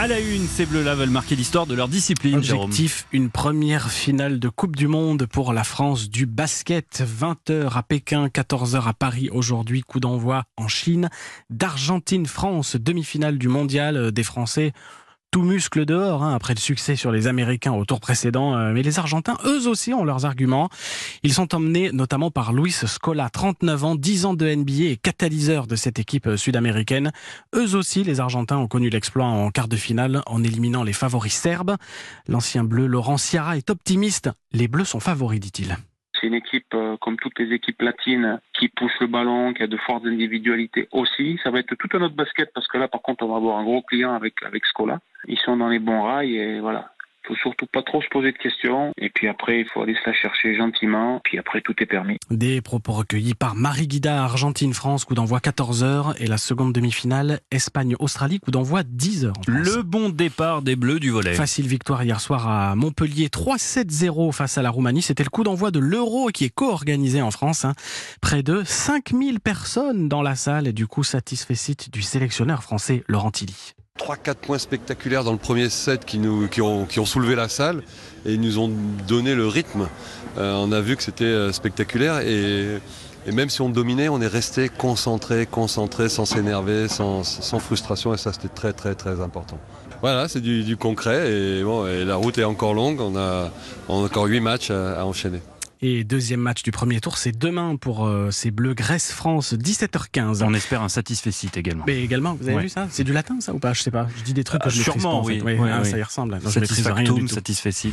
la une, ces bleus-là veulent marquer l'histoire de leur discipline. Objectif, une première finale de Coupe du Monde pour la France du basket. 20h à Pékin, 14h à Paris aujourd'hui. Coup d'envoi en Chine d'Argentine-France, demi-finale du mondial des Français. Tout muscle dehors, après le succès sur les Américains au tour précédent. Mais les Argentins, eux aussi, ont leurs arguments. Ils sont emmenés notamment par Luis Scola, 39 ans, 10 ans de NBA et catalyseur de cette équipe sud-américaine. Eux aussi, les Argentins ont connu l'exploit en quart de finale en éliminant les favoris serbes. L'ancien bleu Laurent Sciarra est optimiste. Les Bleus sont favoris, dit-il. C'est une équipe, comme toutes les équipes latines, qui pousse le ballon, qui a de fortes individualités aussi. Ça va être tout un autre basket parce que là, par contre, on va avoir un gros client avec Scola. Ils sont dans les bons rails et voilà. Il faut surtout pas trop se poser de questions. Et puis après, il faut aller se la chercher gentiment. Puis après, tout est permis. Des propos recueillis par Marie Guida, Argentine-France, coup d'envoi 14h. Et la seconde demi-finale, Espagne-Australie, coup d'envoi 10h. Le bon départ des Bleus du volley. Facile victoire hier soir à Montpellier, 3-7-0 face à la Roumanie. C'était le coup d'envoi de l'Euro qui est co-organisé en France. Près de 5000 personnes dans la salle. Et du coup, satisfait du sélectionneur français Laurent Tilly. 3-4 points spectaculaires dans le premier set qui ont soulevé la salle et ils nous ont donné le rythme. On a vu que c'était spectaculaire et même si on dominait, on est resté concentré, sans s'énerver, sans frustration et ça c'était très très très important. Voilà, c'est du concret et la route est encore longue, on a encore 8 matchs à enchaîner. Et deuxième match du premier tour, c'est demain pour ces Bleus Grèce-France, 17h15. On espère un satisfecit également. Mais également, vous avez vu ça? C'est du latin ça ou pas? Je sais pas. Je dis des trucs que je maîtrise pas en fait. Oui. Ça y ressemble. Satisfactum, satisfecit.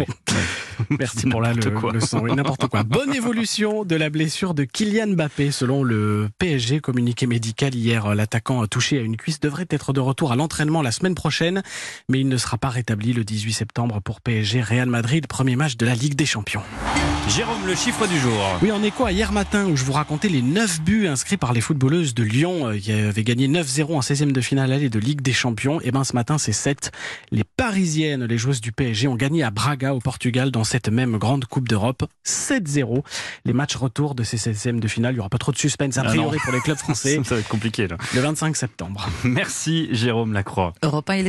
Merci pour le son. Oui, n'importe quoi. Bonne évolution de la blessure de Kylian Mbappé. Selon le PSG, communiqué médical hier, l'attaquant touché à une cuisse devrait être de retour à l'entraînement la semaine prochaine. Mais il ne sera pas rétabli le 18 septembre pour PSG Real Madrid, premier match de la Ligue des Champions. Jérôme, le chiffre du jour. Oui, en écho à hier matin où je vous racontais les 9 buts inscrits par les footballeuses de Lyon qui avaient gagné 9-0 en 16e de finale aller de Ligue des Champions. Et ce matin, c'est 7. Les Parisiennes, les joueuses du PSG, ont gagné à Braga au Portugal dans cette même grande Coupe d'Europe. 7-0. Les matchs retour de ces 16e de finale, il n'y aura pas trop de suspense a priori pour les clubs français. Ça va être compliqué là. Le 25 septembre. Merci Jérôme Lacroix. Europe 1,